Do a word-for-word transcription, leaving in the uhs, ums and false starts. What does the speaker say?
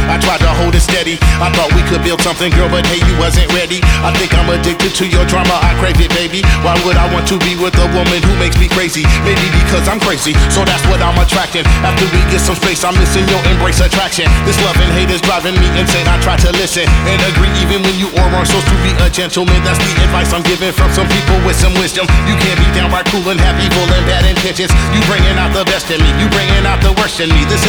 I tried to hold it steady. I thought we could build something, girl, but hey, you wasn't ready. I think I'm addicted to your drama, I crave it, baby. Why would I want to be with a woman who makes me crazy? Maybe because I'm crazy, so that's what I'm attracting. After we get some space, I'm missing your embrace attraction. This love and hate is driving me insane. I try to listen and agree even when you are wrong. So to be a gentleman, that's the advice I'm giving from some people with some wisdom. You can't be downright cruel and have evil and bad intentions. You bringing out the best in me, you bringing out the worst in me. This is